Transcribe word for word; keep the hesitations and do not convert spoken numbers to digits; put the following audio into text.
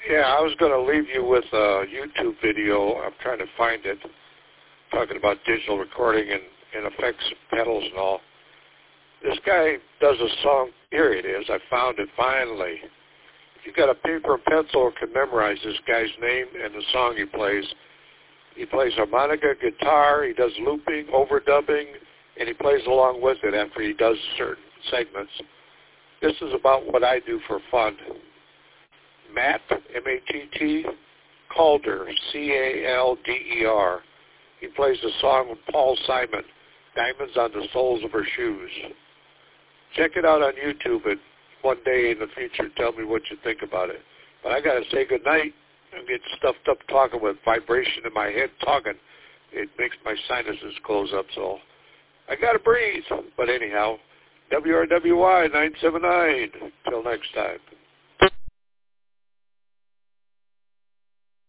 Yeah, I was going to leave you with a YouTube video. I'm trying to find it, talking about digital recording and, and effects, pedals and all. This guy does a song. Here it is. I found it finally. If you've got a paper and pencil or can memorize this guy's name and the song he plays, he plays harmonica, guitar, he does looping, overdubbing, and he plays along with it after he does certain segments. This is about what I do for fun. Matt, M A T T, Calder, C A L D E R. He plays a song with Paul Simon, Diamonds on the Soles of Her Shoes. Check it out on YouTube, and one day in the future tell me what you think about it. But I got to say goodnight. I'm getting stuffed up talking with vibration in my head talking. It makes my sinuses close up, so I got to breathe. But anyhow, W R W Y nine seven nine. Till next time.